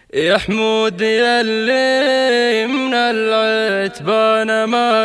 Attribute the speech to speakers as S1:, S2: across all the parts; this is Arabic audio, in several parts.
S1: يا حمود يلي من العتبان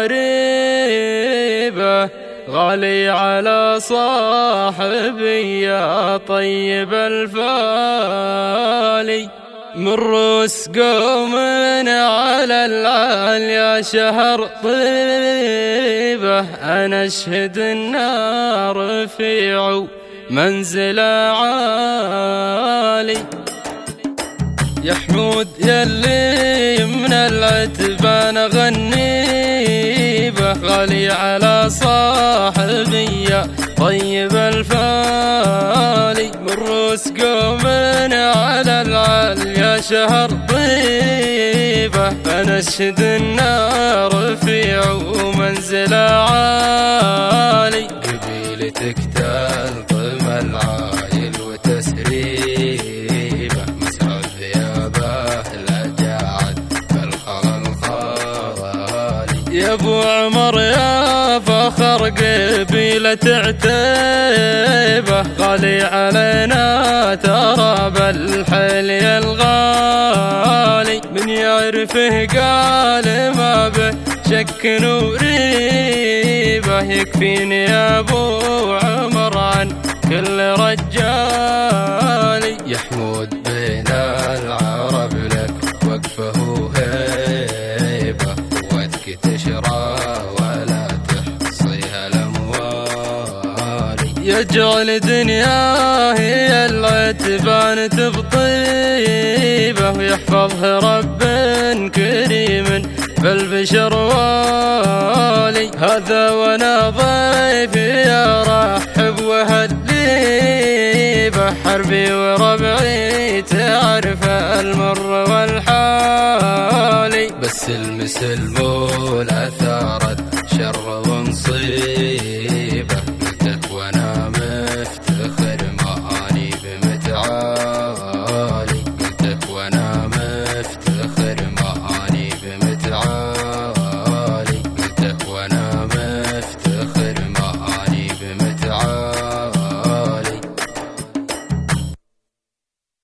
S1: ماريبه، غالي على صاحبي يا طيب الفالي. من روس قومنا على العاليا شهر طيبه، أنا أشهد النار رفيع منزل عالي. يا حمود يلي من العتبان غنيبه، غالي على صاحبي يا طيب الفالي. من روس قومنا على العاليا شهر طيبه، أنا أشهد النار رفيع ومنزل عالي. قبيلتك تلطم العايل وتسريبه، مسرى ثيابه لجعد بالخل الخالي. يا ابو عمر يا فخر قبيلة عتيبه، غالي علينا ترى بالحلي الغالي. من يعرفه قال ما به شك وريبه، يكفيني يا ابو عمر عن كل رجالي. يا حمود بين العرب لك وقفه هيبه، قوتك تشرى ولا تحصيها الاموالي. يجعل دنياه هي العتبان تبطيبه، ويحفظها رب كريم بالبشر والي. هذا وانا ضيفي يا رحب وهديبه، حربي وربعي تعرف المر والحالي. بس المسلمون